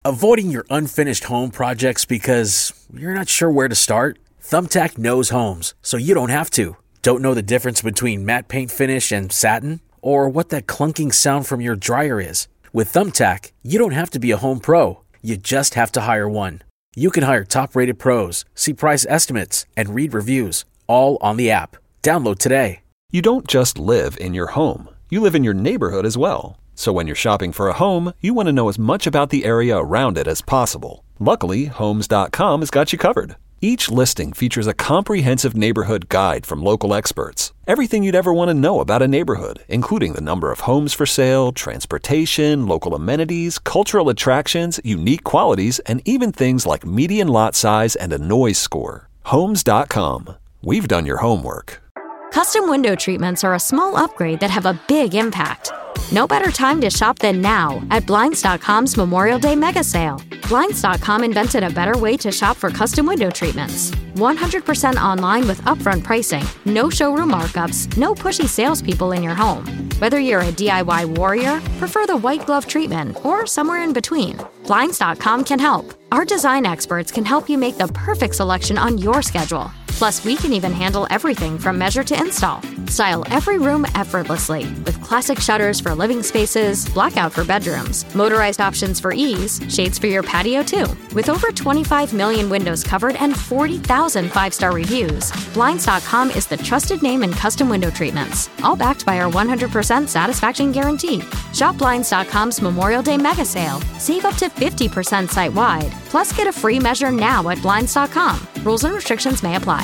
Avoiding your unfinished home projects because you're not sure where to start? Thumbtack knows homes, so you don't have to. Don't know the difference between matte paint finish and satin? Or what that clunking sound from your dryer is? With Thumbtack, you don't have to be a home pro. You just have to hire one. You can hire top-rated pros, see price estimates, and read reviews, all on the app. Download today. You don't just live in your home. You live in your neighborhood as well. So when you're shopping for a home, you want to know as much about the area around it as possible. Luckily, Homes.com has got you covered. Each listing features a comprehensive neighborhood guide from local experts. Everything you'd ever want to know about a neighborhood, including the number of homes for sale, transportation, local amenities, cultural attractions, unique qualities, and even things like median lot size and a noise score. Homes.com. We've done your homework. Custom window treatments are a small upgrade that have a big impact. No better time to shop than now at Blinds.com's Memorial Day Mega Sale. Blinds.com invented a better way to shop for custom window treatments. 100% online with upfront pricing, no showroom markups, no pushy salespeople in your home. Whether you're a DIY warrior, prefer the white glove treatment, or somewhere in between, Blinds.com can help. Our design experts can help you make the perfect selection on your schedule. Plus, we can even handle everything from measure to install. Style every room effortlessly with classic shutters for living spaces, blackout for bedrooms, motorized options for ease, shades for your patio too. With over 25 million windows covered and 40,000 five-star reviews, Blinds.com is the trusted name in custom window treatments, all backed by our 100% satisfaction guarantee. Shop Blinds.com's Memorial Day Mega Sale. Save up to 50% site-wide. Plus, get a free measure now at Blinds.com. Rules and restrictions may apply.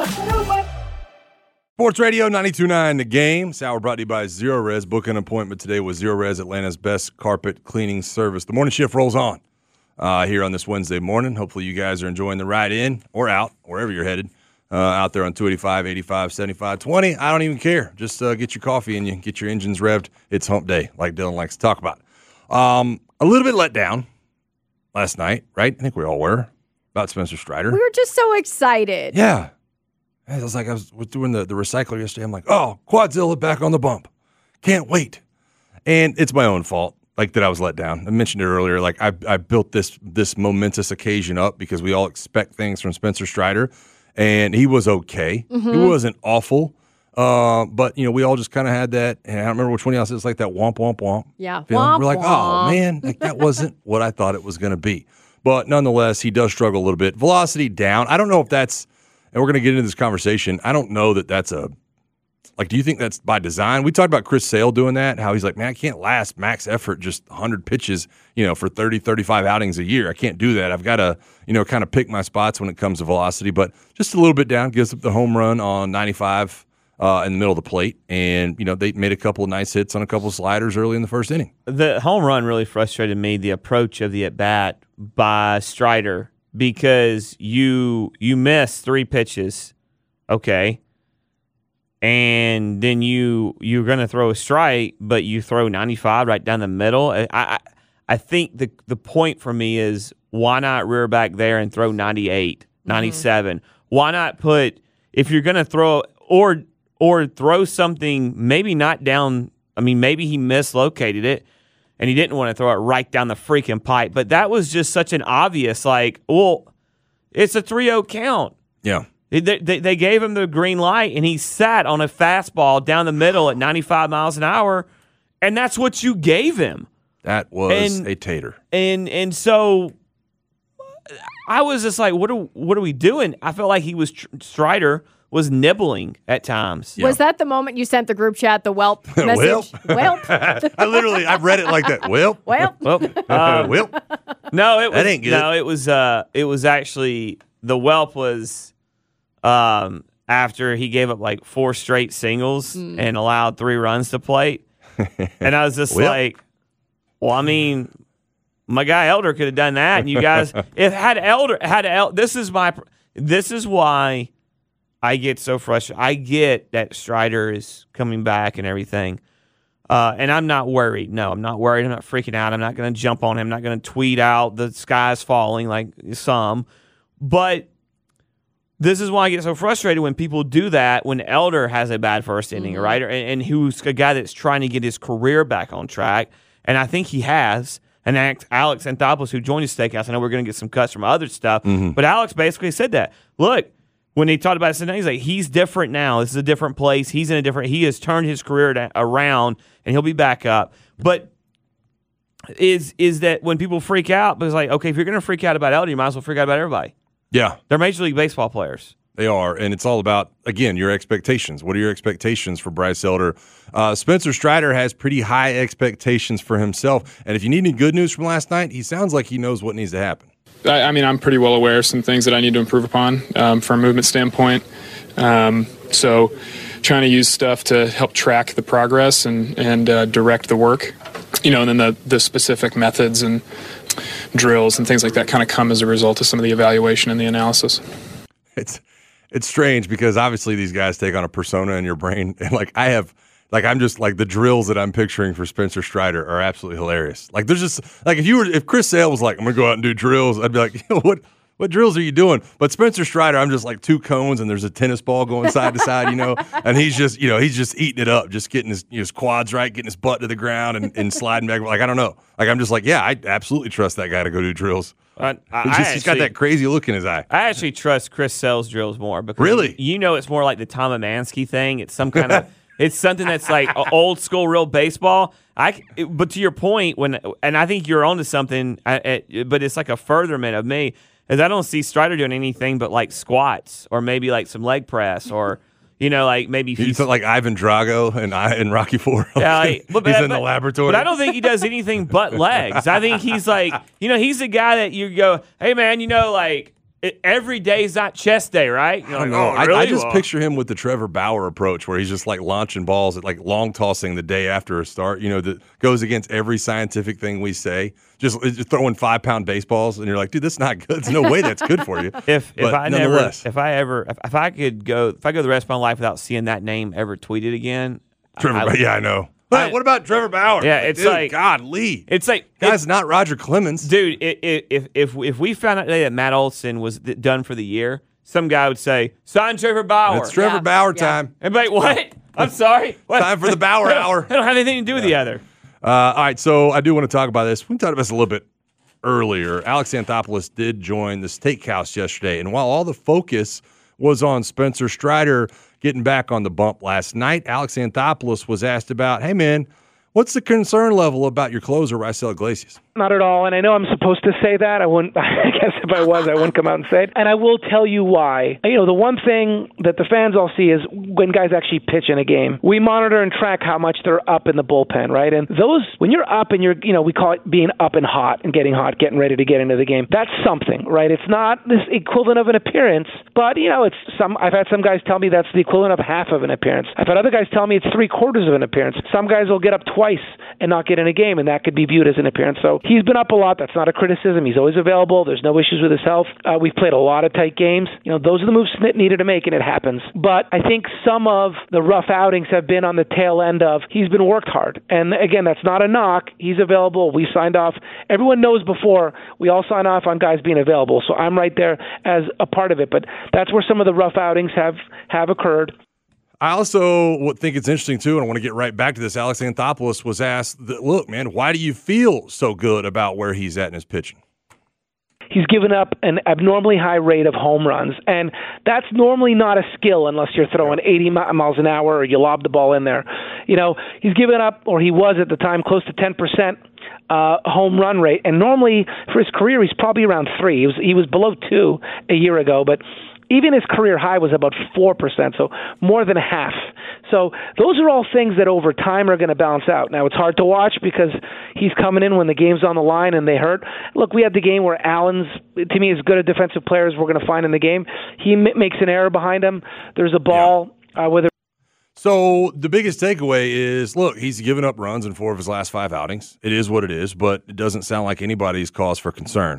Sports Radio 92.9 The Game. This hour brought to you by Zero Res. Book an appointment today with Zero Res, Atlanta's best carpet cleaning service. The morning shift rolls on here on this Wednesday morning. Hopefully you guys are enjoying the ride in or out, wherever you're headed, out there on 285, 85, 75, 20. I don't even care. Just get your coffee and you get your engines revved. It's hump day, like Dylan likes to talk about. A little bit let down last night, right? I think we all were, about Spencer Strider. We were just so excited. Yeah. I was doing the recycler yesterday. I'm like, oh, Quadzilla back on the bump. Can't wait. And it's my own fault, like that I was let down. I mentioned it earlier. Like I built this momentous occasion up because we all expect things from Spencer Strider, and he was okay. Mm-hmm. He wasn't awful, but we all just kind of had that. And I don't remember which one else. It was like that womp womp womp. Yeah, womp, we're like, oh man, like that wasn't what I thought it was going to be. But nonetheless, he does struggle a little bit. Velocity down. I don't know if that's. And we're going to get into this conversation. I don't know that that's do you think that's by design? We talked about Chris Sale doing that, how he's like, man, I can't last max effort just 100 pitches, for 30, 35 outings a year. I can't do that. I've got to, kind of pick my spots when it comes to velocity. But just a little bit down, gives up the home run on 95 in the middle of the plate. And, they made a couple of nice hits on a couple of sliders early in the first inning. The home run really frustrated me, the approach of the at-bat by Strider. Because you miss 3 pitches, okay, and then you're going to throw a strike, but you throw 95 right down the middle. I think the point for me is why not rear back there and throw 98, 97? Why not put, if you're going to throw or throw something maybe not down? I mean, maybe he mislocated it. And he didn't want to throw it right down the freaking pipe. But that was just such an obvious, it's a 3-0 count. Yeah. They gave him the green light, and he sat on a fastball down the middle at 95 miles an hour, and that's what you gave him. That was a tater. And so I was just like, what are we doing? I felt like Strider was nibbling at times. Yeah. Was that the moment you sent the group chat the whelp message? Whelp. I've read it like that. Whelp. Whelp. Whelp. No, it was, that ain't good. No, it was actually, the whelp was after he gave up like 4 straight singles and allowed 3 runs to plate. And I was just like, well, I mean, my guy Elder could have done that. And you guys, this is why I get so frustrated. I get that Strider is coming back and everything. And I'm not worried. No, I'm not worried. I'm not freaking out. I'm not going to jump on him. I'm not going to tweet out the sky's falling like some. But this is why I get so frustrated when people do that when Elder has a bad first inning, right? And who's a guy that's trying to get his career back on track. And I think he has. and Alex Anthopoulos, who joined the steakhouse. I know we're going to get some cuts from other stuff, but Alex basically said that. Look, when he talked about it, he's like, he's different now. This is a different place. He has turned his career around, and he'll be back up. But is that when people freak out, but it's like, okay, if you're going to freak out about Elder, you might as well freak out about everybody. Yeah. They're Major League Baseball players. They are, and it's all about, again, your expectations. What are your expectations for Bryce Elder? Spencer Strider has pretty high expectations for himself, and if you need any good news from last night, he sounds like he knows what needs to happen. I mean, I'm pretty well aware of some things that I need to improve upon from a movement standpoint. So trying to use stuff to help track the progress and direct the work, and then the specific methods and drills and things like that kind of come as a result of some of the evaluation and the analysis. It's strange because obviously these guys take on a persona in your brain, and I'm just like the drills that I'm picturing for Spencer Strider are absolutely hilarious. Like there's just like if Chris Sale was like, I'm gonna go out and do drills, I'd be like, what drills are you doing? But Spencer Strider, I'm just like 2 cones and there's a tennis ball going side to side, and he's just eating it up, just getting his quads right, getting his butt to the ground and sliding back. Like I don't know, like I'm just like, yeah, I absolutely trust that guy to go do drills. He's got that crazy look in his eye. I actually trust Chris Sale's drills more because really, it's more like the Tom Amansky thing. It's some kind of it's something that's like old school real baseball. But to your point, and I think you're onto something, but it's like a furtherment of me, is I don't see Strider doing anything but like squats or maybe like some leg press or. Like maybe you thought like Ivan Drago and Rocky IV. Yeah, he's in the laboratory. But I don't think he does anything but legs. I think he's like, he's the guy that you go, hey man, every day is not chest day, right? I don't know. I just picture him with the Trevor Bauer approach, where he's just like launching balls, like long tossing the day after a start. That goes against every scientific thing we say. Just throwing 5-pound baseballs, and you're like, dude, that's not good. There's no way that's good for you. If I could go the rest of my life without seeing that name ever tweeted again, Trevor. I know. But what about Trevor Bauer? Yeah, it's dude, like God, Lee. It's like guy's not Roger Clemens, dude. If we found out today that Matt Olson was done for the year, some guy would say, "Sign Trevor Bauer." It's Trevor Bauer time. Everybody, what? I'm sorry. What? Time for the Bauer hour. I don't have anything to do with the other. All right, so I do want to talk about this. We talked about this a little bit earlier. Alex Anthopoulos did join the steakhouse yesterday, and while all the focus was on Spencer Strider getting back on the bump last night, Alex Anthopoulos was asked about, hey, man, what's the concern level about your closer, Raisel Iglesias? Not at all, and I know I'm supposed to say that. I wouldn't. I guess if I was, I wouldn't come out and say it. And I will tell you why. The one thing that the fans all see is when guys actually pitch in a game. We monitor and track how much they're up in the bullpen, right? And when you're up and you're, we call it being up and hot and getting ready to get into the game. That's something, right? It's not this equivalent of an appearance, but it's some. I've had some guys tell me that's the equivalent of half of an appearance. I've had other guys tell me it's 3/4 of an appearance. Some guys will get up twice and not get in a game, and that could be viewed as an appearance. So he's been up a lot. That's not a criticism. He's always available. There's no issues with his health. We've played a lot of tight games. Those are the moves Snit needed to make, and it happens. But I think some of the rough outings have been on the tail end of he's been worked hard. And again, that's not a knock. He's available. We signed off. Everyone knows before we all sign off on guys being available. So I'm right there as a part of it. But that's where some of the rough outings have occurred. I also think it's interesting, too, and I want to get right back to this. Alex Anthopoulos was asked, look, man, why do you feel so good about where he's at in his pitching? He's given up an abnormally high rate of home runs, and that's normally not a skill unless you're throwing 80 miles an hour or you lob the ball in there. He's given up, or he was at the time, close to 10% home run rate, and normally for his career he's probably around 3. He was below 2 a year ago, but even his career high was about 4%, so more than half. So those are all things that over time are going to balance out. Now, it's hard to watch because he's coming in when the game's on the line and they hurt. Look, we had the game where Allen's, to me, as good a defensive player as we're going to find in the game. He makes an error behind him. There's a ball whether. So the biggest takeaway is, look, he's given up runs in 4 of his last 5 outings. It is what it is, but it doesn't sound like anybody's cause for concern.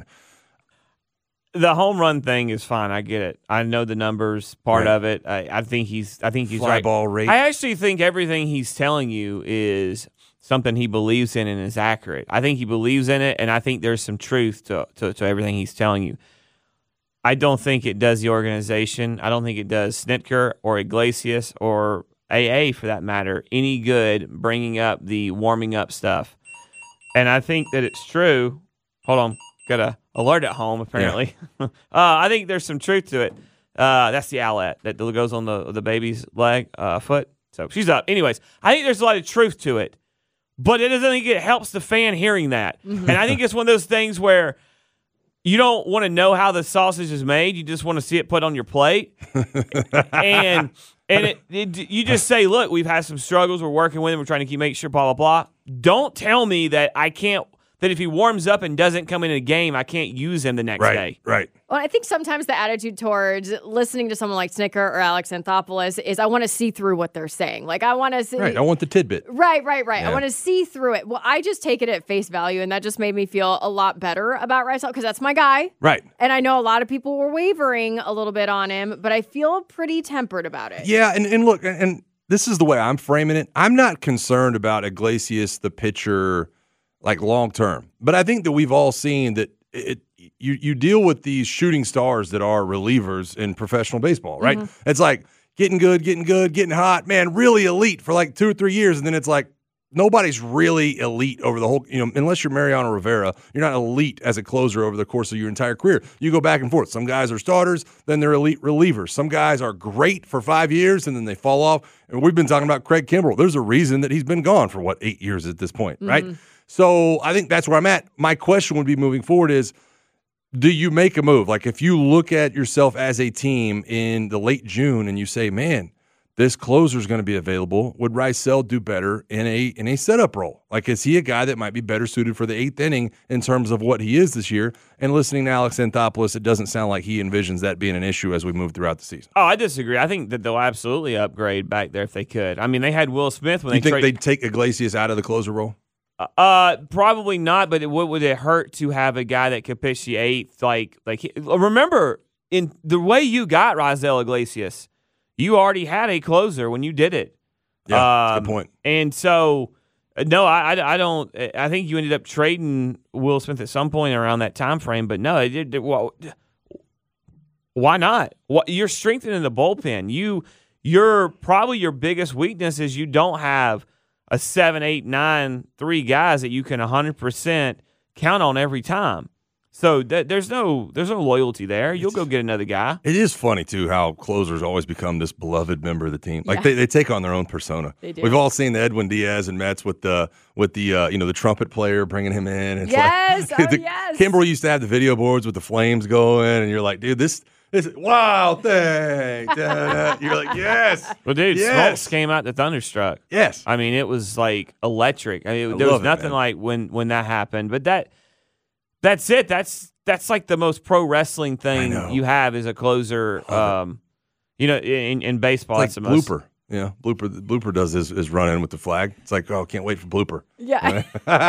The home run thing is fine. I get it. I know the numbers part of it. I think he's fly right. Ball rate. I actually think everything he's telling you is something he believes in and is accurate. I think he believes in it, and I think there's some truth to everything he's telling you. I don't think it does the organization. I don't think it does Snitker or Iglesias or AA, for that matter, any good bringing up the warming up stuff. and I think that it's true. Hold on, got a alert at home apparently. Yeah. I think there's some truth to it. That's the owlet that goes on the baby's leg, foot. So she's up. Anyways, I think there's a lot of truth to it, but it doesn't think it helps the fan hearing that. And I think it's one of those things where you don't want to know how the sausage is made. You just want to see it put on your plate. and you just say, look, we've had some struggles. We're working with him. We're trying to make sure, blah, blah, blah. Don't tell me that that if he warms up and doesn't come in a game, I can't use him the next day. Right. Well, I think sometimes the attitude towards listening to someone like Snicker or Alex Anthopoulos is I want to see through what they're saying. Like, I want to see. Right. I want the tidbit. Right. Yeah. I want to see through it. Well, I just take it at face value, and that just made me feel a lot better about Rice because that's my guy. Right. And I know a lot of people were wavering a little bit on him, but I feel pretty tempered about it. Yeah, and look, and this is the way I'm framing it. I'm not concerned about Iglesias, the pitcher, like long term. But I think that we've all seen that you deal with these shooting stars that are relievers in professional baseball, right? Mm-hmm. It's like getting good, getting hot, man, really elite for like 2 or 3 years, and then it's like nobody's really elite over the whole, unless you're Mariano Rivera, you're not elite as a closer over the course of your entire career. You go back and forth. Some guys are starters, then they're elite relievers. Some guys are great for 5 years, and then they fall off. And we've been talking about Craig Kimbrell. There's a reason that he's been gone for, 8 years at this point, right? So I think that's where I'm at. My question would be moving forward is, do you make a move? Like if you look at yourself as a team in the late June and you say, man, this closer is going to be available, would Rysel do better in a setup role? Like is he a guy that might be better suited for the 8th inning in terms of what he is this year? And listening to Alex Anthopoulos, it doesn't sound like he envisions that being an issue as we move throughout the season. Oh, I disagree. I think that they'll absolutely upgrade back there if they could. I mean, they had Will Smith when you think they'd take Iglesias out of the closer role? Probably not, but would it hurt to have a guy that could pitch the 8th? Like remember, in the way you got Raisel Iglesias, you already had a closer when you did it. Yeah, that's a good point. And so, no, I don't. I think you ended up trading Will Smith at some point around that time frame, but no, well, why not? You're strengthening the bullpen. You're probably your biggest weakness is you don't have a 7, 8, 9, 3 guys that you can 100% count on every time. So there's no loyalty there. You'll go get another guy. It is funny too how closers always become this beloved member of the team. Like they take on their own persona. They do. We've all seen the Edwin Diaz and Mets with the trumpet player bringing him in. It's yes, like, yes. Kimbrel used to have the video boards with the flames going, and you're like, dude, this wow thing. You're like, yes. Well, dude, yes. Smoltz came out to Thunderstruck. Yes. I mean, it was like electric. I mean, there was nothing like when that happened. But that's it. That's like the most pro wrestling thing you have as a closer. In baseball, it's like Blooper. Yeah, Blooper does his run in with the flag. It's like, oh, can't wait for Blooper. Yeah.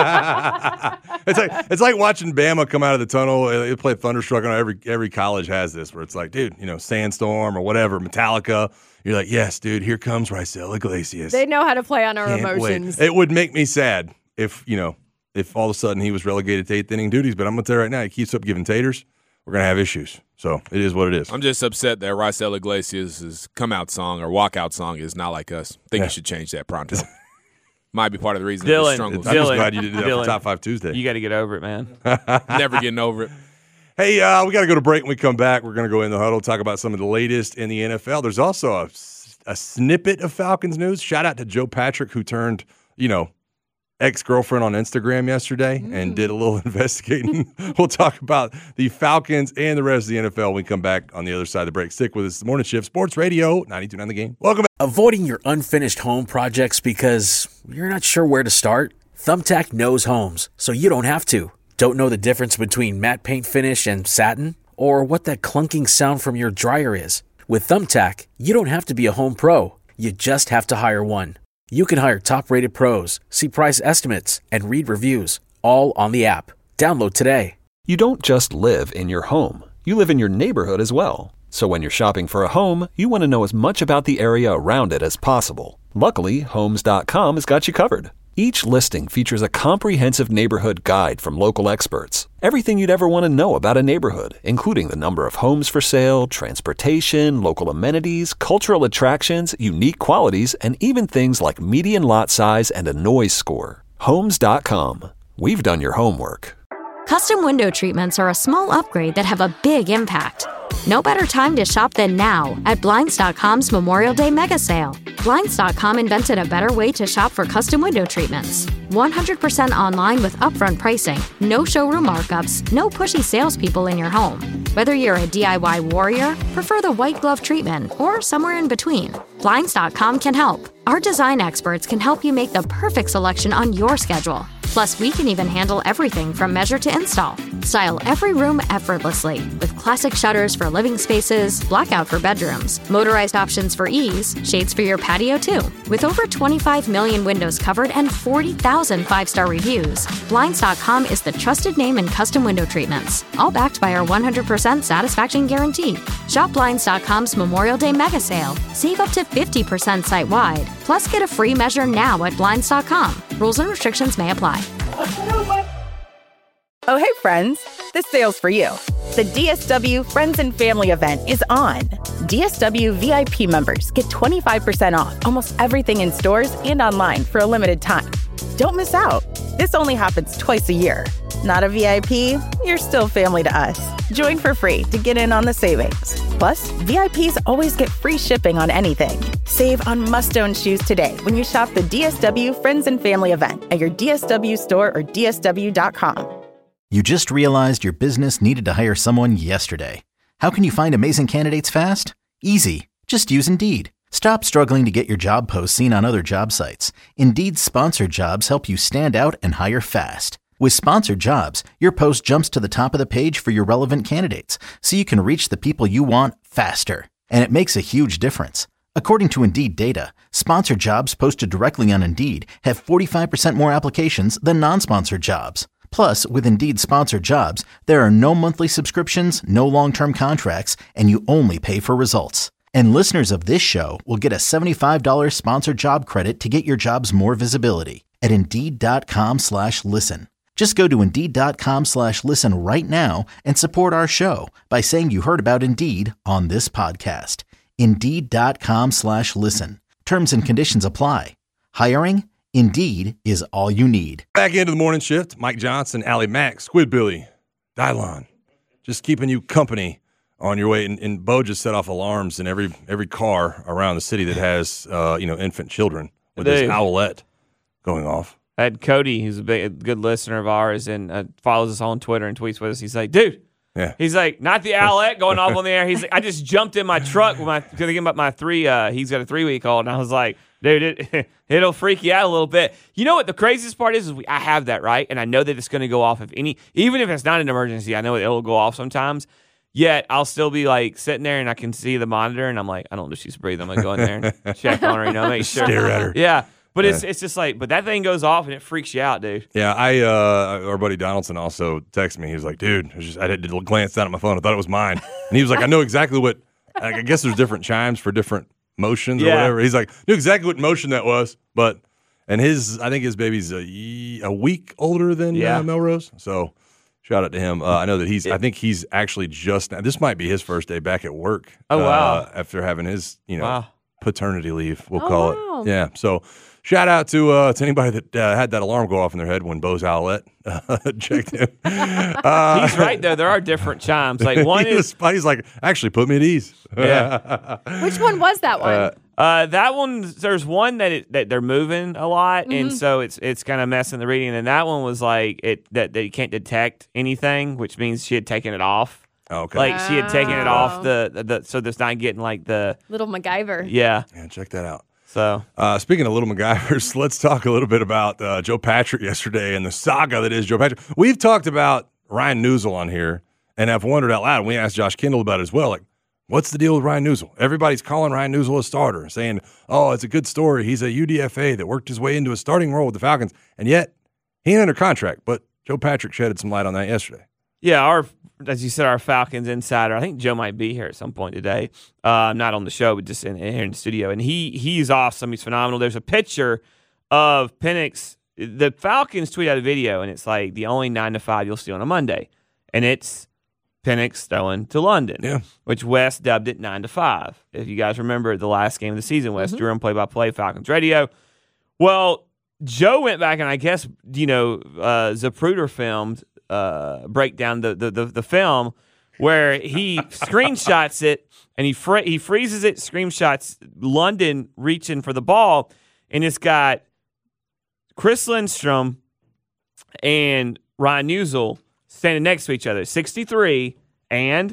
It's like watching Bama come out of the tunnel. They play Thunderstruck. Every college has this where it's like, dude, Sandstorm or whatever, Metallica. You're like, yes, dude, here comes Raisel Iglesias. They know how to play on our Can't emotions. Wait. It would make me sad if all of a sudden he was relegated to 8th inning duties. But I'm going to tell you right now, he keeps up giving taters. We're going to have issues. So it is what it is. I'm just upset that Raisel Iglesias' come-out song or walk-out song is not like us. I think you should change that pronto. Might be part of the reason Dylan, he struggles. I'm just glad you did that for Top 5 Tuesday. You got to get over it, man. Never getting over it. Hey, we got to go to break. When we come back, we're going to go in the huddle, talk about some of the latest in the NFL. There's also a snippet of Falcons news. Shout out to Joe Patrick, who turned, ex-girlfriend on Instagram yesterday and did a little investigating. We'll talk about the Falcons and the rest of the NFL when we come back on the other side of the break. Stick with us. The Morning Shift, Sports Radio, 92.9 The Game. Welcome back. Avoiding your unfinished home projects because you're not sure where to start? Thumbtack knows homes, so you don't have to. Don't know the difference between matte paint finish and satin? Or what that clunking sound from your dryer is? With Thumbtack, you don't have to be a home pro. You just have to hire one. You can hire top-rated pros, see price estimates, and read reviews, all on the app. Download today. You don't just live in your home. You live in your neighborhood as well. So when you're shopping for a home, you want to know as much about the area around it as possible. Luckily, Homes.com has got you covered. Each listing features a comprehensive neighborhood guide from local experts. Everything you'd ever want to know about a neighborhood, including the number of homes for sale, transportation, local amenities, cultural attractions, unique qualities, and even things like median lot size and a noise score. Homes.com. we've done your homework. Custom window treatments are a small upgrade that have a big impact. No better time to shop than now at Blinds.com's Memorial Day mega sale. Blinds.com invented a better way to shop for custom window treatments. 100% online with upfront pricing, no showroom markups, no pushy salespeople in your home. Whether you're a DIY warrior, prefer the white glove treatment, or somewhere in between, Blinds.com can help. Our design experts can help you make the perfect selection on your schedule. Plus, we can even handle everything from measure to install. Style every room effortlessly with classic shutters for living spaces, blackout for bedrooms, motorized options for ease, shades for your patio too. With over 25 million windows covered and 40,000 five-star reviews, Blinds.com is the trusted name in custom window treatments, all backed by our 100% satisfaction guarantee. Shop Blinds.com's Memorial Day mega sale. Save up to 50% site-wide. Plus, get a free measure now at Blinds.com. Rules and restrictions may apply. Oh, hey, friends. This sale's for you. The DSW Friends and Family event is on. DSW VIP members get 25% off almost everything in stores and online for a limited time. Don't miss out. This only happens twice a year. Not a VIP? You're still family to us. Join for free to get in on the savings. Plus, VIPs always get free shipping on anything. Save on must-own shoes today when you shop the DSW Friends and Family event at your DSW store or DSW.com. You just realized your business needed to hire someone yesterday. How can you find amazing candidates fast? Easy. Just use Indeed. Stop struggling to get your job posts seen on other job sites. Indeed's sponsored jobs help you stand out and hire fast. With sponsored jobs, your post jumps to the top of the page for your relevant candidates, so you can reach the people you want faster. And it makes a huge difference. According to Indeed data, sponsored jobs posted directly on Indeed have 45% more applications than non-sponsored jobs. Plus, with Indeed sponsored jobs, there are no monthly subscriptions, no long-term contracts, and you only pay for results. And listeners of this show will get a $75 sponsored job credit to get your jobs more visibility at Indeed.com/listen. Just go to Indeed.com/listen right now and support our show by saying you heard about Indeed on this podcast. Indeed.com/listen. Terms and conditions apply. Hiring? Indeed is all you need. Back into the morning shift. Mike Johnson, Allie Mack, Squid Billy, Dylon, just keeping you company on your way. And Bo just set off alarms in every car around the city that has infant children with this owlette going off. I had Cody, who's a good listener of ours and follows us on Twitter and tweets with us. He's like, dude. Yeah. He's like, not the owlette going off on the air. He's like, I just jumped in my truck with thinking about my three. He's got a 3-week-old, and I was like, dude, it'll freak you out a little bit. You know what the craziest part is I have that, right? And I know that it's going to go off even if it's not an emergency, I know it'll go off sometimes. Yet I'll still be like sitting there and I can see the monitor and I'm like, I don't know if she's breathing. I'm going to go in there and check on her, make sure. Stare at her. Yeah. But it's just like, but that thing goes off and it freaks you out, dude. Yeah, our buddy Donaldson also texted me. He was like, dude, I had to glance down at my phone. I thought it was mine. And he was like, I know exactly what, I guess there's different chimes for different motions or whatever. He's like, knew exactly what motion that was. And I think his baby's a week older than Melrose. So shout out to him. I know that I think he's actually this might be his first day back at work. Oh, wow. After having his, paternity leave, we'll call it. Yeah. So shout out to anybody that had that alarm go off in their head when Bo's owlette checked him. He's right, though. There are different chimes. Like one he's like, actually put me at ease. Yeah. Which one was that one? That one, there's one that they're moving a lot, and so it's kind of messing the reading. And that one was like that you can't detect anything, which means she had taken it off. Okay. Like she had taken it off the so there's not getting like the little MacGyver. Yeah. Yeah, check that out. So speaking of little MacGyvers, let's talk a little bit about Joe Patrick yesterday and the saga that is Joe Patrick. We've talked about Ryan Newsel on here, and I've wondered out loud, and we asked Josh Kendall about it as well, like, what's the deal with Ryan Newsel? Everybody's calling Ryan Newsel a starter, saying, oh, it's a good story. He's a UDFA that worked his way into a starting role with the Falcons, and yet he ain't under contract. But Joe Patrick shedded some light on that yesterday. Yeah, as you said, our Falcons insider, I think Joe might be here at some point today. Not on the show, but just here in the studio. And he's awesome. He's phenomenal. There's a picture of Penix. The Falcons tweet out a video, and it's like the only 9 to 5 you'll see on a Monday. And it's Penix throwing to London, which Wes dubbed it 9 to 5. If you guys remember the last game of the season, Wes Durham, play-by-play, Falcons radio. Well, Joe went back and I guess, Zapruder filmed break down the film where he screenshots it and he freezes it, screenshots London reaching for the ball, and it's got Chris Lindstrom and Ryan Newsel standing next to each other, 63 and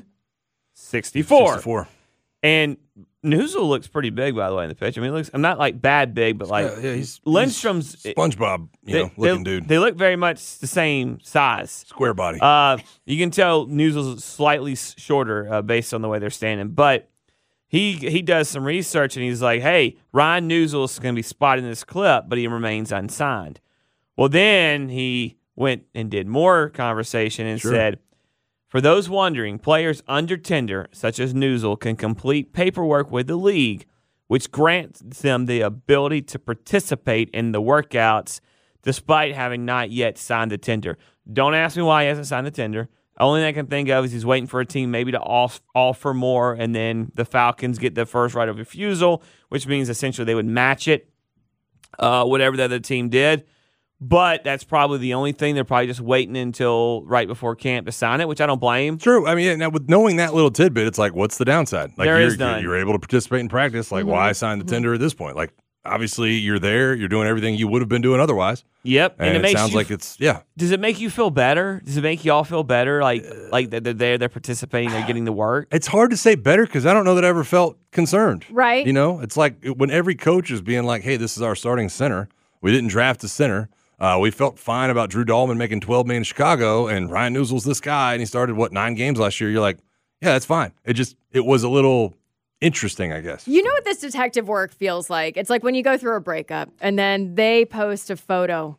64. And Newsel looks pretty big, by the way, in the pitch. I mean, I'm not like bad big, but like Lindstrom's SpongeBob, looking dude. They look very much the same size, square body. You can tell Newsel's slightly shorter based on the way they're standing, but he does some research and he's like, "Hey, Ryan Newsel's going to be spotted in this clip, but he remains unsigned." Well, then he went and did more conversation and said, for those wondering, players under tender, such as Newsel, can complete paperwork with the league, which grants them the ability to participate in the workouts despite having not yet signed the tender. Don't ask me why he hasn't signed the tender. Only thing I can think of is he's waiting for a team maybe to offer more, and then the Falcons get the first right of refusal, which means essentially they would match it, whatever the other team did. But that's probably the only thing. They're probably just waiting until right before camp to sign it, which I don't blame. True. I mean, now with knowing that little tidbit, it's like, what's the downside? Like, there is none. You're able to participate in practice. Like, why sign the tender at this point? Like, obviously, you're there. You're doing everything you would have been doing otherwise. Yep. And it sounds like it's, Does it make you feel better? Does it make y'all feel better? Like that they're there, they're participating, they're getting the work? It's hard to say better because I don't know that I ever felt concerned. Right. It's like when every coach is being like, hey, this is our starting center. We didn't draft a center. We felt fine about Drew Dahlman making $12 million in Chicago, and Ryan Newsel's this guy, and he started, 9 games last year. You're like, yeah, that's fine. It was a little interesting, I guess. You know what this detective work feels like? It's like when you go through a breakup, and then they post a photo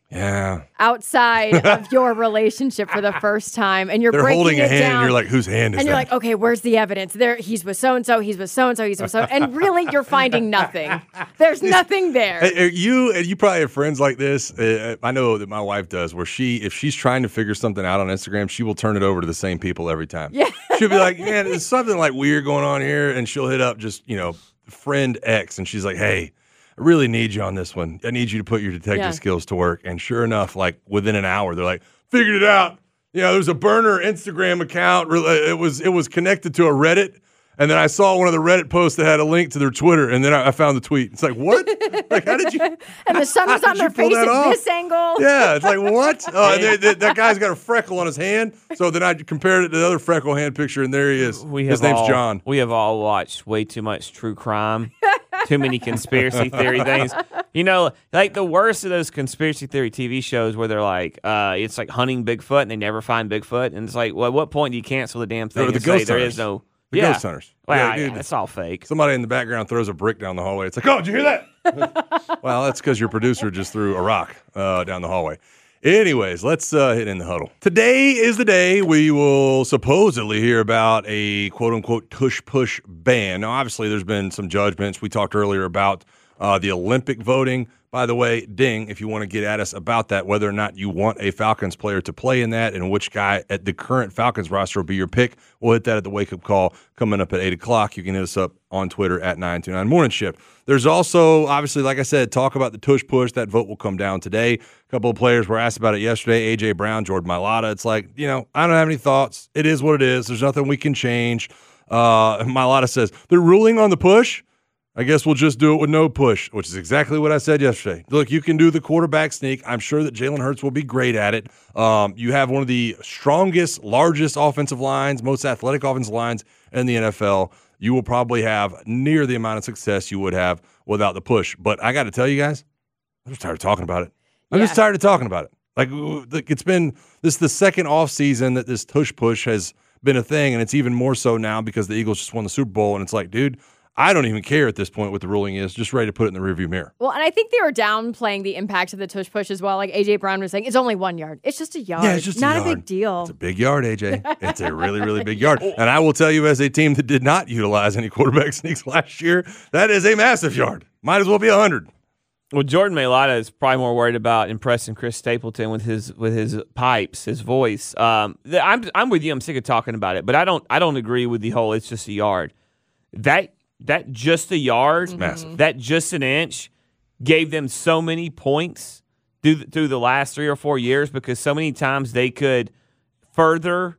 outside of your relationship for the first time, and they're breaking holding it a hand, down, and you're like, whose hand is that? And you're like, okay, where's the evidence? There, he's with so-and-so, he's with so-and-so, he's with so, and really, you're finding nothing. There's nothing there. You probably have friends like this. I know that my wife does, where if she's trying to figure something out on Instagram, she will turn it over to the same people every time. Yeah. She'll be like, man, there's something like weird going on here, and she'll hit up just, friend X, and she's like, hey, I really need you on this one. I need you to put your detective skills to work. And sure enough, like within an hour, they're like, figured it out. There's a burner Instagram account. It was connected to a Reddit. And then I saw one of the Reddit posts that had a link to their Twitter, and then I found the tweet. It's like, what? Like, how did you? And the sun was on their face at this angle. Yeah, it's like, what? Oh, that guy's got a freckle on his hand. So then I compared it to the other freckle hand picture, and there he is. His name's John. We have all watched way too much true crime, too many conspiracy theory things. Like the worst of those conspiracy theory TV shows where they're like, it's like hunting Bigfoot, and they never find Bigfoot. And it's like, well, at what point do you cancel the damn thing and say there is no... Ghost hunters. Well, it's all fake. Somebody in the background throws a brick down the hallway. It's like, oh, did you hear that? Well, that's because your producer just threw a rock down the hallway. Anyways, let's hit in the huddle. Today is the day we will supposedly hear about a quote-unquote tush-push ban. Now, obviously, there's been some judgments. We talked earlier about the Olympic voting. By the way, ding, if you want to get at us about that, whether or not you want a Falcons player to play in that and which guy at the current Falcons roster will be your pick, we'll hit that at the wake-up call coming up at 8 o'clock. You can hit us up on Twitter at 929 Morning Shift. There's also, obviously, like I said, talk about the tush push. That vote will come down today. A couple of players were asked about it yesterday. A.J. Brown, Jordan Mailata. It's like, I don't have any thoughts. It is what it is. There's nothing we can change. Mailata says, they're ruling on the push. I guess we'll just do it with no push, which is exactly what I said yesterday. Look, you can do the quarterback sneak. I'm sure that Jalen Hurts will be great at it. You have one of the strongest, largest offensive lines, most athletic offensive lines in the NFL. You will probably have near the amount of success you would have without the push. But I got to tell you guys, I'm just tired of talking about it. I'm just tired of talking about it. Like, this is the second offseason that this tush push has been a thing, and it's even more so now because the Eagles just won the Super Bowl, and it's like, dude, I don't even care at this point what the ruling is. Just ready to put it in the rearview mirror. Well, and I think they were downplaying the impact of the tush push as well. Like A.J. Brown was saying, it's only 1 yard. It's just a yard. Yeah, it's just not a yard. A big deal. It's a big yard, A.J. It's a really, really big yard. And I will tell you, as a team that did not utilize any quarterback sneaks last year, that is a massive yard. Might as well be 100. Well, Jordan Mailata is probably more worried about impressing Chris Stapleton with his pipes, his voice. I'm with you. I'm sick of talking about it, but I don't agree with the whole it's just a yard. That just a yard, massive. That just an inch gave them so many points through the last 3 or 4 years because so many times they could further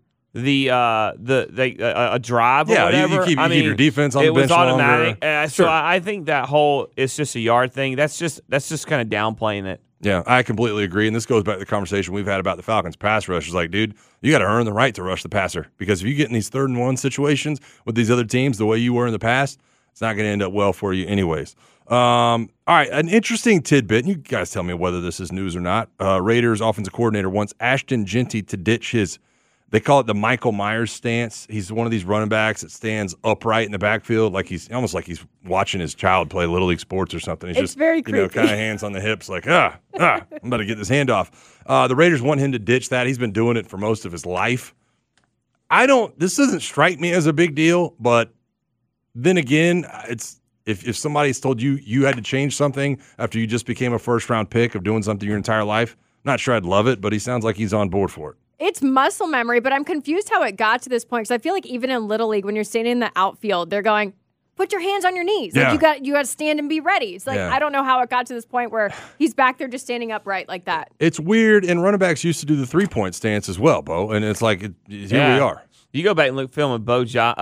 a drive or whatever. You keep your defense on the bench longer. It was automatic. Sure. So I think that whole it's just a yard thing. That's just kind of downplaying it. Yeah, I completely agree. And this goes back to the conversation we've had about the Falcons pass rush. It's like, dude, you got to earn the right to rush the passer because if you get in these 3rd and 1 situations with these other teams the way you were in the past, it's not going to end up well for you anyways. All right, an interesting tidbit. You guys tell me whether this is news or not. Raiders offensive coordinator wants Ashton Jeanty to ditch his, they call it the Michael Myers stance. He's one of these running backs that stands upright in the backfield, like he's almost like he's watching his child play Little League sports or something. He's it's just very creepy. Kind of hands on the hips, like I'm about to get this handoff. The Raiders want him to ditch that. He's been doing it for most of his life. This doesn't strike me as a big deal, but then again, it's if somebody's told you had to change something after you just became a first-round pick of doing something your entire life, I'm not sure I'd love it, but he sounds like he's on board for it. It's muscle memory, but I'm confused how it got to this point because I feel like even in Little League, when you're standing in the outfield, they're going, put your hands on your knees. Yeah. Like you got to stand and be ready. It's like, I don't know how it got to this point where he's back there just standing upright like that. It's weird, and running backs used to do the 3-point stance as well, Bo, and it's like, here we are. You go back and look film of Bo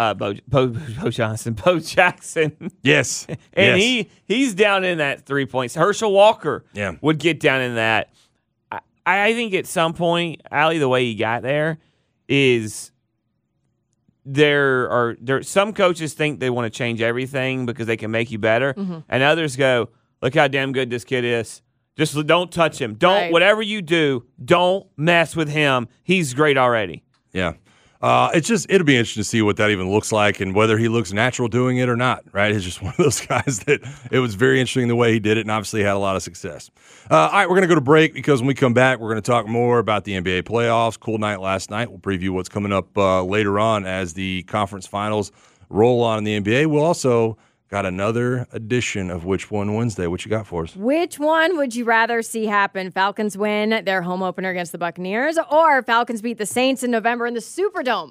Jackson. Yes. And he's down in that 3 points. Herschel Walker would get down in that. I think at some point, Allie, the way he got there is there are some coaches think they want to change everything because they can make you better, and others go, look how damn good this kid is. Just don't touch him. Whatever you do, don't mess with him. He's great already. Yeah. It'll be interesting to see what that even looks like and whether he looks natural doing it or not, right? He's just one of those guys that it was very interesting the way he did it and obviously had a lot of success. All right, we're going to go to break because when we come back, we're going to talk more about the NBA playoffs. Cool night last night. We'll preview what's coming up later on as the conference finals roll on in the NBA. We'll also got another edition of Which One Wednesday. What you got for us? Which one would you rather see happen? Falcons win their home opener against the Buccaneers or Falcons beat the Saints in November in the Superdome?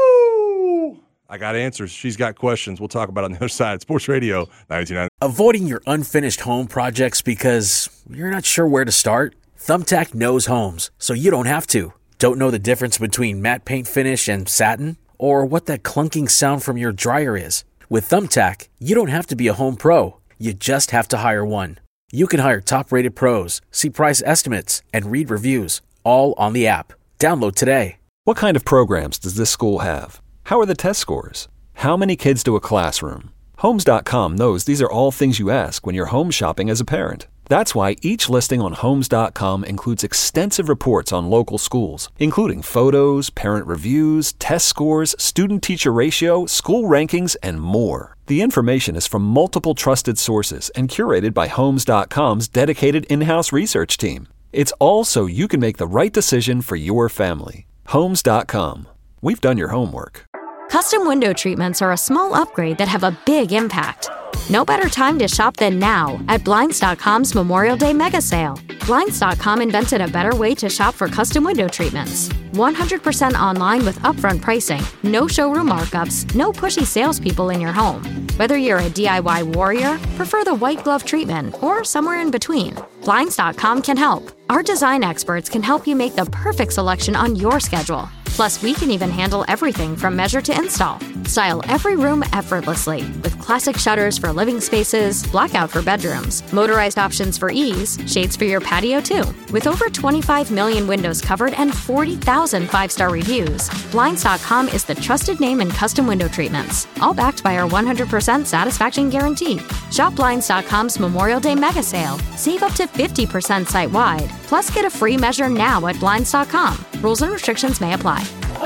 Woo! I got answers. She's got questions. We'll talk about it on the other side. Sports Radio 92.9. Avoiding your unfinished home projects because you're not sure where to start? Thumbtack knows homes, so you don't have to. Don't know the difference between matte paint finish and satin? Or what that clunking sound from your dryer is? With Thumbtack, you don't have to be a home pro. You just have to hire one. You can hire top-rated pros, see price estimates, and read reviews, all on the app. Download today. What kind of programs does this school have? How are the test scores? How many kids do a classroom? Homes.com knows these are all things you ask when you're home shopping as a parent. That's why each listing on Homes.com includes extensive reports on local schools, including photos, parent reviews, test scores, student-teacher ratio, school rankings, and more. The information is from multiple trusted sources and curated by Homes.com's dedicated in-house research team. It's all so you can make the right decision for your family. Homes.com. We've done your homework. Custom window treatments are a small upgrade that have a big impact. No better time to shop than now at Blinds.com's Memorial Day Mega Sale. Blinds.com invented a better way to shop for custom window treatments. 100% online with upfront pricing, no showroom markups, no pushy salespeople in your home. Whether you're a DIY warrior, prefer the white glove treatment, or somewhere in between, Blinds.com can help. Our design experts can help you make the perfect selection on your schedule. Plus, we can even handle everything from measure to install. Style every room effortlessly with classic shutters for living spaces, blackout for bedrooms, motorized options for ease, shades for your patio too. With over 25 million windows covered and 40,000 5-star reviews, Blinds.com is the trusted name in custom window treatments, all backed by our 100% satisfaction guarantee. Shop Blinds.com's Memorial Day Mega Sale. Save up to 50% site-wide. Plus, get a free measure now at Blinds.com. Rules and restrictions may apply.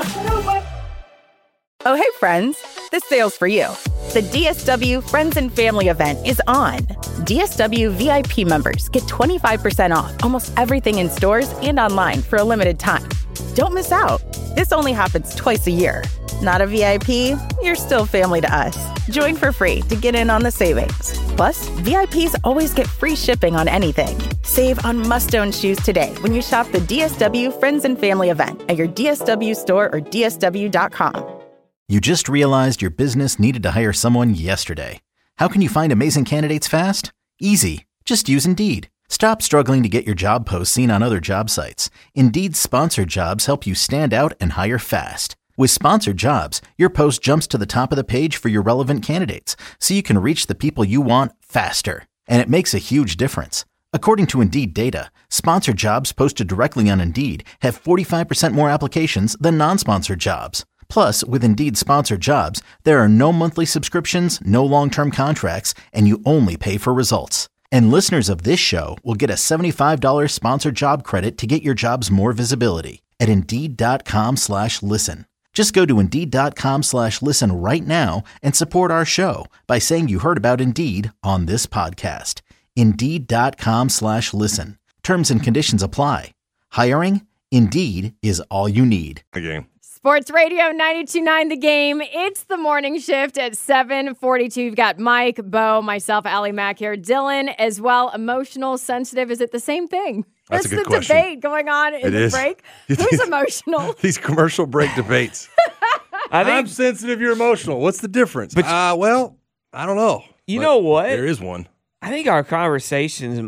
Oh, hey, friends. This sale's for you. The DSW Friends and Family event is on. DSW VIP members get 25% off almost everything in stores and online for a limited time. Don't miss out. This only happens twice a year. Not a VIP? You're still family to us. Join for free to get in on the savings. Plus, VIPs always get free shipping on anything. Save on must-own shoes today when you shop the DSW Friends and Family event at your DSW store or DSW.com. You just realized your business needed to hire someone yesterday. How can you find amazing candidates fast? Easy. Just use Indeed. Stop struggling to get your job posts seen on other job sites. Indeed's sponsored jobs help you stand out and hire fast. With sponsored jobs, your post jumps to the top of the page for your relevant candidates, so you can reach the people you want faster. And it makes a huge difference. According to Indeed data, sponsored jobs posted directly on Indeed have 45% more applications than non-sponsored jobs. Plus, with Indeed sponsored jobs, there are no monthly subscriptions, no long-term contracts, and you only pay for results. And listeners of this show will get a $75 sponsored job credit to get your jobs more visibility at Indeed.com/listen. Just go to Indeed.com/listen right now and support our show by saying you heard about Indeed on this podcast. Indeed.com/listen. Terms and conditions apply. Hiring? Indeed is all you need. Again. Sports Radio 92.9 The Game. It's the morning shift at 7:42. You've got Mike, Bo, myself, Allie Mack here. Dylan as well. Emotional, sensitive. Is it the same thing? That's a good question. There's the debate going on in the break. Who's emotional? These commercial break debates. I'm sensitive, you're emotional. What's the difference? Well, I don't know. You know what? There is one. I think our conversation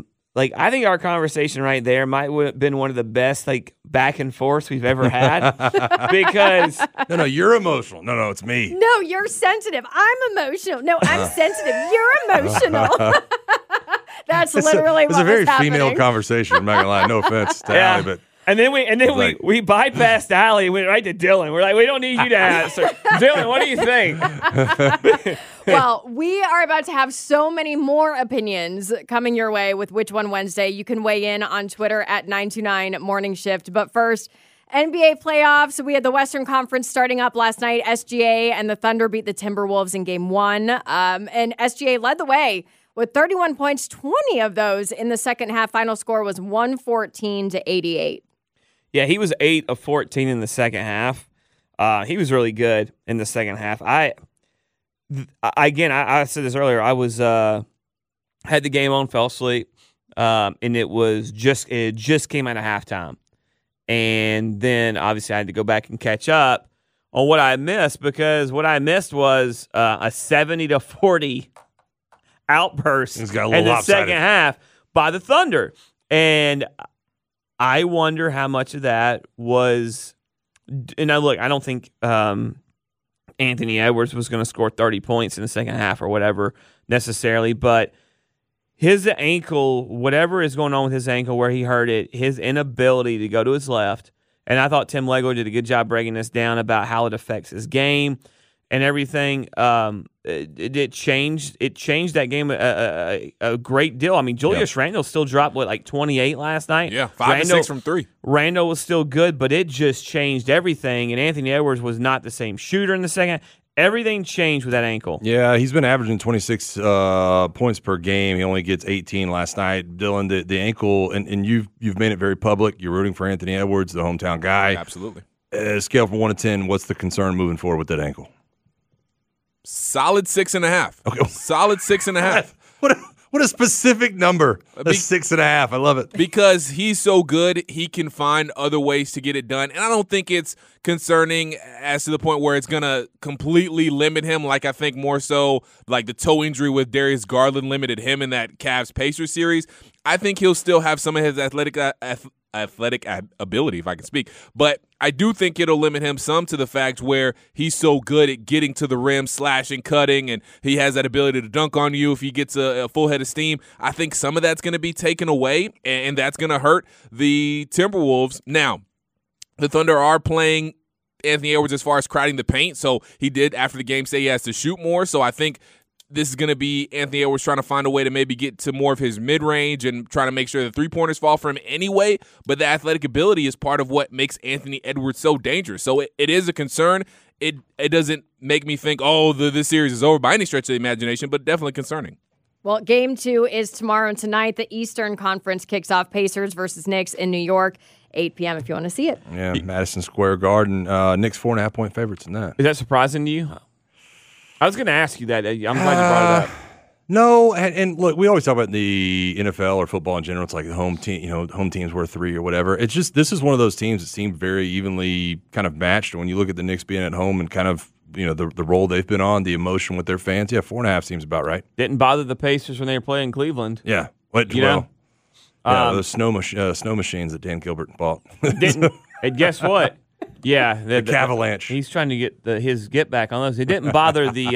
right there might have been one of the best back and forth we've ever had. Because No, you're emotional. No, it's me. No, you're sensitive. I'm emotional. No, I'm sensitive. You're emotional. That's literally what was happening. It's a very female conversation. I'm not gonna lie. No offense to Allie, but and then we bypassed Allie and went right to Dylan. We're like, we don't need you to answer. Dylan, what do you think? Well, we are about to have so many more opinions coming your way with Which One Wednesday. You can weigh in on Twitter at 929 Morning Shift. But first, NBA playoffs. We had the Western Conference starting up last night. SGA and the Thunder beat the Timberwolves in Game 1. And SGA led the way with 31 points, 20 of those in the second half. Final score was 114-88. Yeah, he was 8 of 14 in the second half. He was really good in the second half. I said this earlier. I was had the game on, fell asleep, and it just came out of halftime, and then obviously I had to go back and catch up on what I missed, because what I missed was a 70-40 outburst in the second half by the Thunder, and I wonder how much of that was. And now look, I don't think Anthony Edwards was going to score 30 points in the second half or whatever necessarily, but his ankle, whatever is going on with his ankle where he hurt it, his inability to go to his left, and I thought Tim Legler did a good job breaking this down about how it affects his game and everything. It changed that game a great deal. I mean, Julius Randle still dropped 28 last night. Yeah, 5 and 6 from 3. Randle was still good, but it just changed everything. And Anthony Edwards was not the same shooter in the second. Everything changed with that ankle. Yeah, he's been averaging 26 points per game. He only gets 18 last night. Dylan, the ankle, and you've made it very public. You're rooting for Anthony Edwards, the hometown guy. Absolutely. Scale from 1 to 10, what's the concern moving forward with that ankle? Solid 6.5. Okay. Solid 6.5. What a specific number. A 6.5. I love it. Because he's so good, he can find other ways to get it done. And I don't think it's concerning as to the point where it's going to completely limit him, like I think more so like the toe injury with Darius Garland limited him in that Cavs-Pacers series. I think he'll still have some of his athletic ability, if I can speak. But I do think it'll limit him some to the fact where he's so good at getting to the rim, slashing, cutting, and he has that ability to dunk on you if he gets a full head of steam. I think some of that's going to be taken away, and that's going to hurt the Timberwolves. Now, the Thunder are playing Anthony Edwards as far as crowding the paint, so he did after the game say he has to shoot more, so I think this is going to be Anthony Edwards trying to find a way to maybe get to more of his mid-range and trying to make sure the three-pointers fall for him anyway. But the athletic ability is part of what makes Anthony Edwards so dangerous. So it is a concern. It doesn't make me think, this series is over by any stretch of the imagination, but definitely concerning. Well, Game 2 is tomorrow and tonight. The Eastern Conference kicks off Pacers versus Knicks in New York, 8 p.m. if you want to see it. Yeah, Madison Square Garden. Knicks 4.5-point favorites in that. Is that surprising to you? I was going to ask you that. I'm glad you brought it up. No, and look, we always talk about the NFL or football in general. It's like the home team, home teams worth 3 or whatever. It's just this is one of those teams that seem very evenly kind of matched. When you look at the Knicks being at home and kind of the role they've been on, the emotion with their fans. Yeah, 4.5 seems about right. Didn't bother the Pacers when they were playing Cleveland. Yeah, Those snow machines that Dan Gilbert bought. And guess what? Yeah, the Cavalanche. He's trying to get his get back on those. It didn't bother the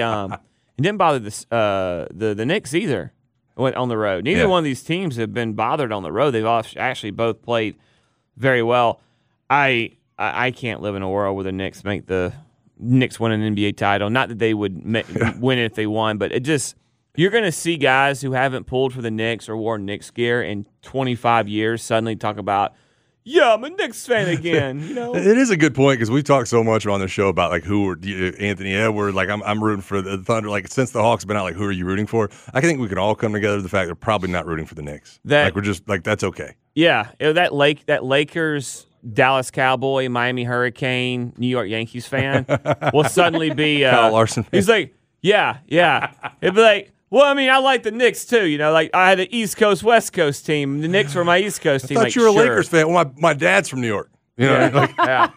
Knicks either. Went on the road. Neither one of these teams have been bothered on the road. They've actually both played very well. I can't live in a world where the Knicks make the Knicks win an NBA title. Not that they would win it if they won, but it just you're going to see guys who haven't pulled for the Knicks or worn Knicks gear in 25 years suddenly talk about, yeah, I'm a Knicks fan again. You know, it is a good point because we've talked so much on the show about like who are Anthony Edwards. Like I'm rooting for the Thunder. Like since the Hawks have been out, like who are you rooting for? I think we can all come together to the fact they're probably not rooting for the Knicks. Like we're just like that's okay. Yeah, that Lakers, Dallas Cowboy, Miami Hurricane, New York Yankees fan will suddenly be Kyle Larson. He's like, yeah. It'd be like, well, I mean, I like the Knicks too. You know, like I had an East Coast, West Coast team. The Knicks were my East Coast team. I thought like, you were a sure. Lakers fan. Well, my dad's from New York. You know, like,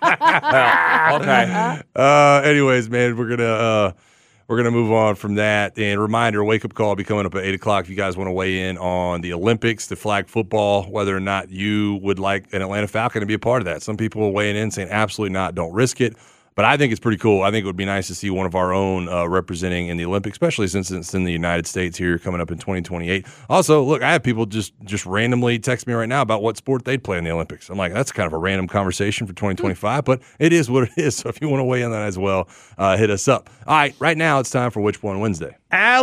okay. Anyways, man, we're gonna move on from that. And reminder, wake up call will be coming up at 8:00 if you guys want to weigh in on the Olympics, the flag football, whether or not you would like an Atlanta Falcon to be a part of that. Some people are weighing in saying absolutely not, don't risk it. But I think it's pretty cool. I think it would be nice to see one of our own representing in the Olympics, especially since it's in the United States here coming up in 2028. Also, look, I have people just randomly text me right now about what sport they'd play in the Olympics. I'm like, that's kind of a random conversation for 2025, but it is what it is. So if you want to weigh in on that as well, hit us up. All right, right now it's time for Which One Wednesday.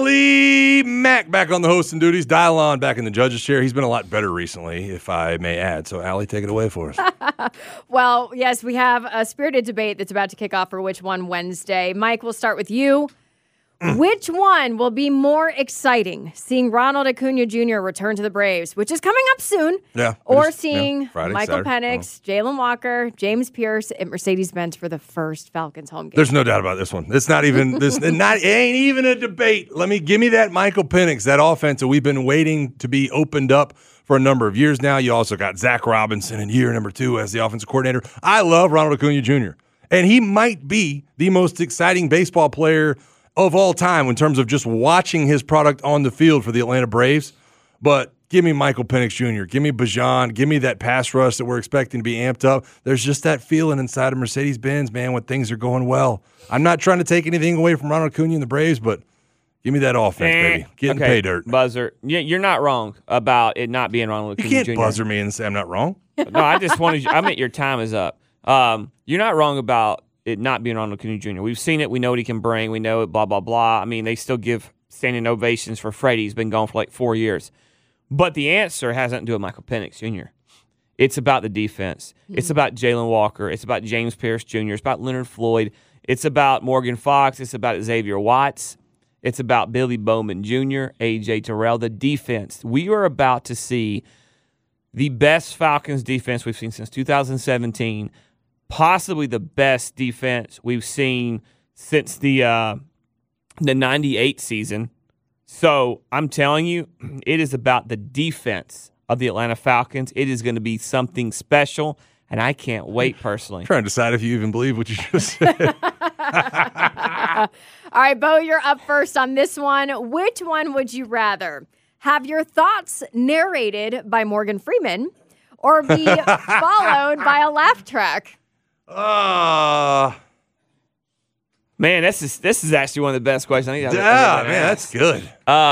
Allie Mack back on the hosting duties. Dial on back in the judge's chair. He's been a lot better recently, if I may add. So, Allie, take it away for us. Well, yes, we have a spirited debate that's about to kick off for Which One Wednesday. Mike, we'll start with you. Which one will be more exciting, seeing Ronald Acuna Jr. return to the Braves, which is coming up soon, or seeing Friday, Michael Saturday. Penix, Jalen Walker, James Pierce at Mercedes-Benz for the first Falcons home game? There's no doubt about this one. It's not even it ain't even a debate. Give me that Michael Penix, that offense that we've been waiting to be opened up for a number of years now. You also got Zach Robinson in year number 2 as the offensive coordinator. I love Ronald Acuna Jr., and he might be the most exciting baseball player of all time in terms of just watching his product on the field for the Atlanta Braves. But give me Michael Penix Jr., give me Bajan, give me that pass rush that we're expecting to be amped up. There's just that feeling inside of Mercedes-Benz, man, when things are going well. I'm not trying to take anything away from Ronald Acuna and the Braves, but give me that offense, baby. Getting pay dirt. Buzzer. You're not wrong about it not being Ronald Acuna Jr. You can't buzzer me and say I'm not wrong. No, I just wanted you. I meant your time is up. You're not wrong about it not being Ronald Acuna Jr. We've seen it. We know what he can bring. We know it, blah, blah, blah. I mean, they still give standing ovations for Freddie. He's been gone for like 4 years. But the answer has nothing to do with Michael Penix Jr. It's about the defense. It's about Jalen Walker. It's about James Pierce Jr. It's about Leonard Floyd. It's about Morgan Fox. It's about Xavier Watts. It's about Billy Bowman Jr., A.J. Terrell. The defense. We are about to see the best Falcons defense we've seen since 2017, possibly the best defense we've seen since the 98 season. So I'm telling you, it is about the defense of the Atlanta Falcons. It is going to be something special, and I can't wait personally. I'm trying to decide if you even believe what you just said. All right, Bo, you're up first on this one. Which one would you rather? Have your thoughts narrated by Morgan Freeman or be followed by a laugh track? Man, this is actually one of the best questions I think I've man, that's good.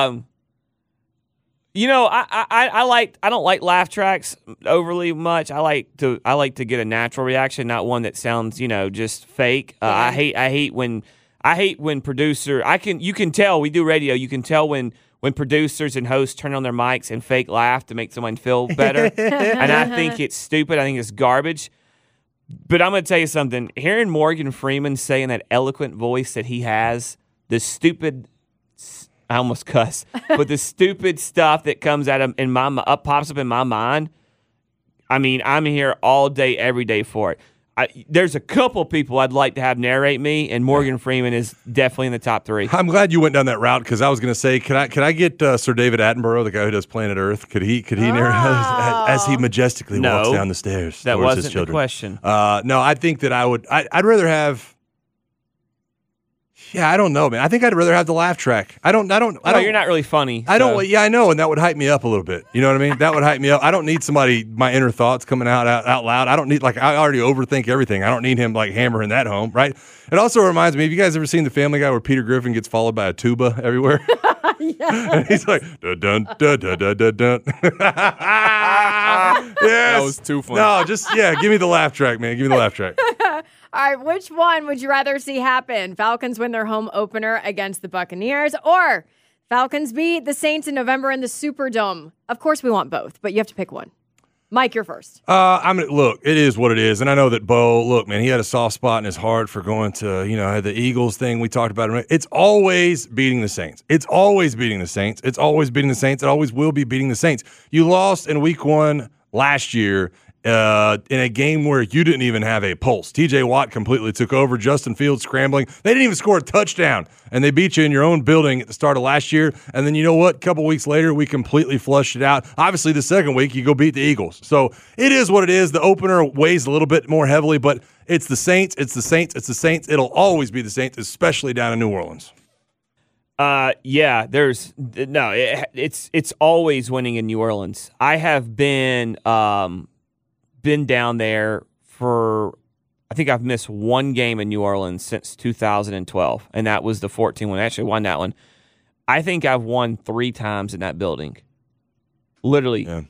You know, I don't like laugh tracks overly much. I like to get a natural reaction, not one that sounds, just fake. I hate when producer you can tell, we do radio, you can tell when producers and hosts turn on their mics and fake laugh to make someone feel better. And I think it's stupid. I think it's garbage. But I'm going to tell you something. Hearing Morgan Freeman say in that eloquent voice that he has, the stupid, I almost cuss, but the stupid stuff that comes out of pops up in my mind. I mean, I'm here all day, every day for it. There's a couple people I'd like to have narrate me, and Morgan Freeman is definitely in the top 3. I'm glad you went down that route because I was going to say, can I get Sir David Attenborough, the guy who does Planet Earth? Could he narrate as he majestically walks down the stairs? That towards wasn't his children? the question. No, I think that I'd rather have. Yeah, I don't know, man. I think I'd rather have the laugh track. I don't. You're not really funny. I don't. Yeah, I know, and that would hype me up a little bit. You know what I mean? That would hype me up. I don't need my inner thoughts coming out loud. I don't need I already overthink everything. I don't need him hammering that home, right? It also reminds me. Have you guys ever seen The Family Guy where Peter Griffin gets followed by a tuba everywhere? Yeah. And he's like dun dun dun dun dun dun dun. Yes. That was too funny. No, give me the laugh track, man. Give me the laugh track. All right, which one would you rather see happen? Falcons win their home opener against the Buccaneers, or Falcons beat the Saints in November in the Superdome? Of course, we want both, but you have to pick one. Mike, you're first. Look, it is what it is, and I know that Bo. Look, man, he had a soft spot in his heart for going to the Eagles thing we talked about. It's always beating the Saints. It's always beating the Saints. It's always beating the Saints. It always will be beating the Saints. You lost in Week 1 last year. In a game where you didn't even have a pulse. TJ Watt completely took over. Justin Fields scrambling. They didn't even score a touchdown, and they beat you in your own building at the start of last year. And then you know what? A couple weeks later, we completely flushed it out. Obviously, the second week, you go beat the Eagles. So it is what it is. The opener weighs a little bit more heavily, but it's the Saints. It's the Saints. It's the Saints. It'll always be the Saints, especially down in New Orleans. It's always winning in New Orleans. I have been down there I think I've missed one game in New Orleans since 2012, and that was the 14 one. I actually won that one. I think I've won 3 times in that building. Literally, yeah.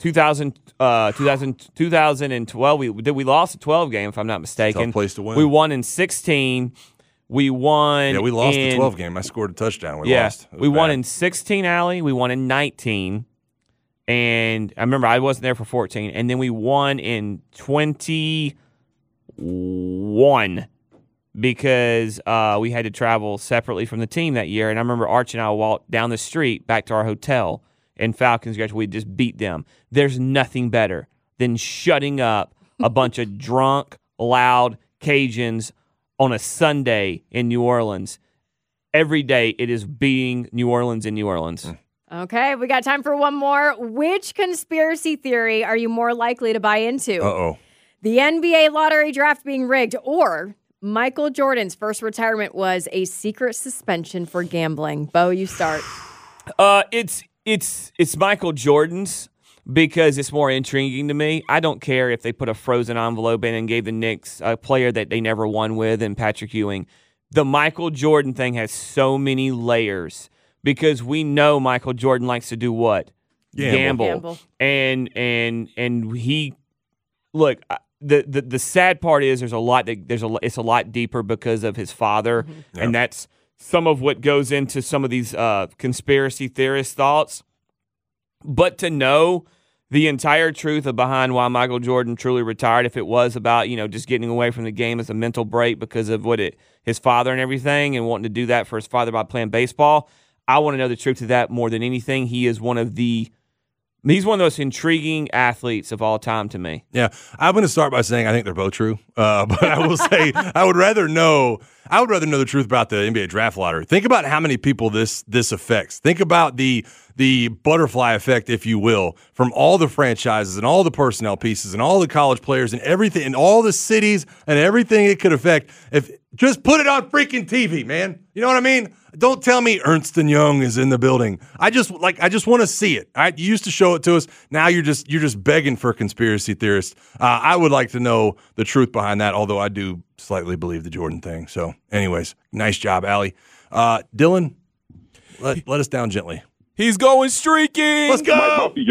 2012, we lost a 12 game, if I'm not mistaken. Tough place to win. We won in 16. We won. Yeah, we lost the 12 game. I scored a touchdown. We lost. We won in 16, Allie. We won in 19. And I remember I wasn't there for 14. And then we won in 21 because we had to travel separately from the team that year. And I remember Arch and I walked down the street back to our hotel in Falcons. We just beat them. There's nothing better than shutting up a bunch of drunk, loud Cajuns on a Sunday in New Orleans. Every day it is beating New Orleans in New Orleans. Okay, we got time for one more. Which conspiracy theory are you more likely to buy into? Uh-oh. The NBA lottery draft being rigged, or Michael Jordan's first retirement was a secret suspension for gambling? Bo, you start. It's Michael Jordan's because it's more intriguing to me. I don't care if they put a frozen envelope in and gave the Knicks a player that they never won with and Patrick Ewing. The Michael Jordan thing has so many layers. Because we know Michael Jordan likes to do what? Gamble. And he look. The sad part is it's a lot deeper because of his father, and that's some of what goes into some of these conspiracy theorist thoughts. But to know the entire truth behind why Michael Jordan truly retired, if it was about just getting away from the game as a mental break because of his father and everything, and wanting to do that for his father by playing baseball. I want to know the truth of that more than anything. He's one of the most intriguing athletes of all time to me. Yeah, I'm going to start by saying I think they're both true. But I will say I would rather know the truth about the NBA draft lottery. Think about how many people this affects. Think about the butterfly effect, if you will, from all the franchises and all the personnel pieces and all the college players and everything and all the cities and everything it could affect. If just put it on freaking TV, man. You know what I mean? Don't tell me Ernst & Young is in the building. I just want to see it. All right? You used to show it to us. Now you're just begging for conspiracy theorists. I would like to know the truth behind that, although I do slightly believe the Jordan thing. So anyways, nice job, Allie. Dylan, let us down gently. He's going streaking. Let's go. For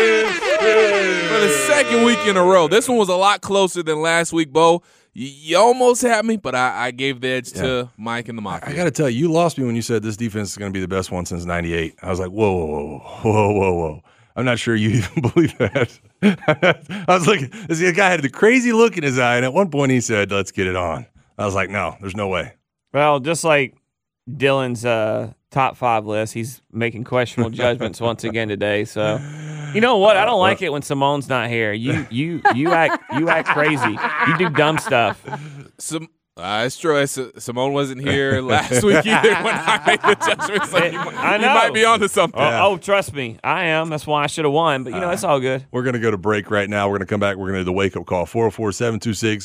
the second week in a row. This one was a lot closer than last week, Bo. You almost had me, but I gave the edge to Mike and the Mafia. I got to tell you lost me when you said this defense is going to be the best one since '98. I was like, whoa. I'm not sure you even believe that. I was looking. This guy had the crazy look in his eye, and at one point he said, "Let's get it on." I was like, "No, there's no way." Well, just like Dylan's top 5 list, he's making questionable judgments once again today. So, you know what? I don't like it when Simone's not here. You act crazy. You do dumb stuff. It's true. Simone wasn't here last week either when I made the judgment. So I know. You might be onto something. Oh, trust me. I am. That's why I should have won. But, it's all good. We're going to go to break right now. We're going to come back. We're going to do the wake-up call, 404-726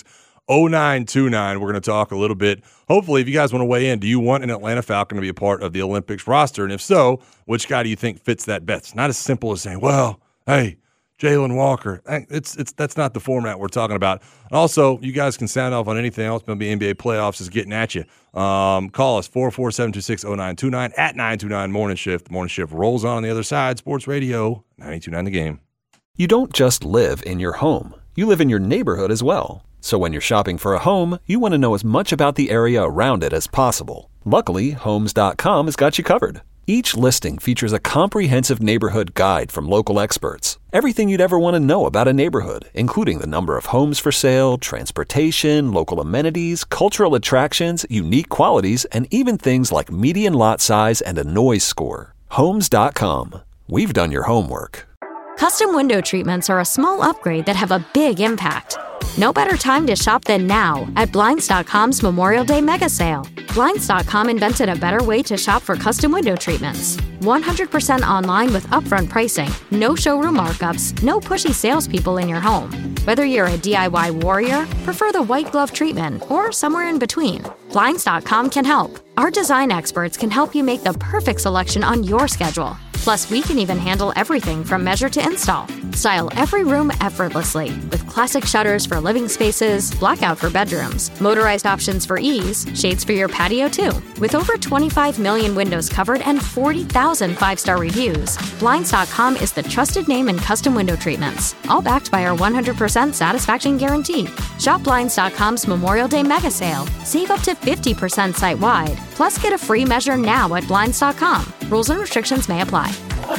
0929. We're going to talk a little bit. Hopefully, if you guys want to weigh in, do you want an Atlanta Falcon to be a part of the Olympics roster? And if so, which guy do you think fits that bet? It's not as simple as saying, well, hey, Jalen Walker. That's not the format we're talking about. And also, you guys can sound off on anything else. Maybe NBA playoffs is getting at you. Call us 447-260-0929 at 929 Morning Shift. Morning Shift rolls on the other side. Sports Radio 92.9 The Game. You don't just live in your home. You live in your neighborhood as well. So when you're shopping for a home, you want to know as much about the area around it as possible. Luckily, Homes.com has got you covered. Each listing features a comprehensive neighborhood guide from local experts. Everything you'd ever want to know about a neighborhood, including the number of homes for sale, transportation, local amenities, cultural attractions, unique qualities, and even things like median lot size and a noise score. Homes.com. We've done your homework. Custom window treatments are a small upgrade that have a big impact. No better time to shop than now at Blinds.com's Memorial Day mega sale. Blinds.com invented a better way to shop for custom window treatments. 100% online with upfront pricing, no showroom markups, no pushy salespeople in your home. Whether you're a DIY warrior, prefer the white glove treatment, or somewhere in between, Blinds.com can help. Our design experts can help you make the perfect selection on your schedule. Plus, we can even handle everything from measure to install. Style every room effortlessly with classic shutters for living spaces, blackout for bedrooms, motorized options for ease, shades for your patio too. With over 25 million windows covered and 40,000 five-star reviews, Blinds.com is the trusted name in custom window treatments, all backed by our 100% satisfaction guarantee. Shop Blinds.com's Memorial Day mega sale. Save up to 50% site-wide. Plus, get a free measure now at Blinds.com. Rules and restrictions may apply.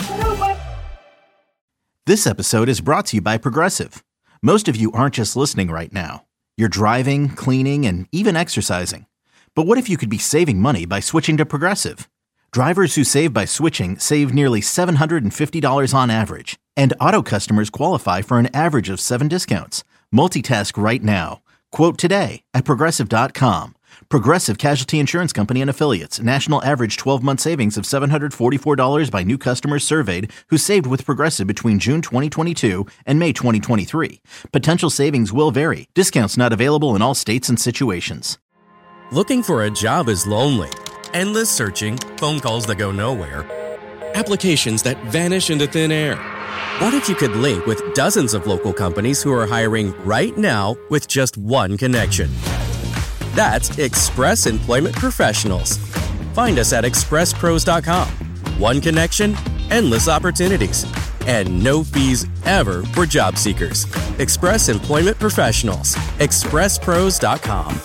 This episode is brought to you by Progressive. Most of you aren't just listening right now. You're driving, cleaning, and even exercising. But what if you could be saving money by switching to Progressive? Drivers who save by switching save nearly $750 on average. And auto customers qualify for an average of 7 discounts. Multitask right now. Quote today at Progressive.com. Progressive Casualty Insurance Company and Affiliates. National average 12-month savings of $744 by new customers surveyed who saved with Progressive between June 2022 and May 2023. Potential savings will vary. Discounts not available in all states and situations. Looking for a job is lonely. Endless searching, phone calls that go nowhere, applications that vanish into thin air. What if you could link with dozens of local companies who are hiring right now with just one connection? That's Express Employment Professionals. Find us at expresspros.com. One connection, endless opportunities, and no fees ever for job seekers. Express Employment Professionals. expresspros.com.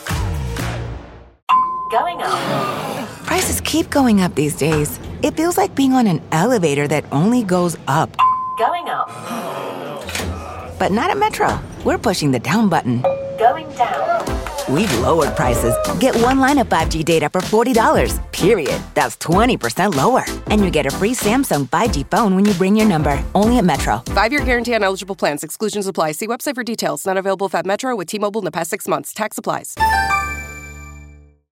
Going up. Prices keep going up these days. It feels like being on an elevator that only goes up. Going up. But not at Metro. We're pushing the down button. Going down. We've lowered prices. Get one line of 5G data for $40, period. That's 20% lower. And you get a free Samsung 5G phone when you bring your number. Only at Metro. 5-year guarantee on eligible plans. Exclusions apply. See website for details. Not available at Metro with T-Mobile in the past 6 months. Tax applies.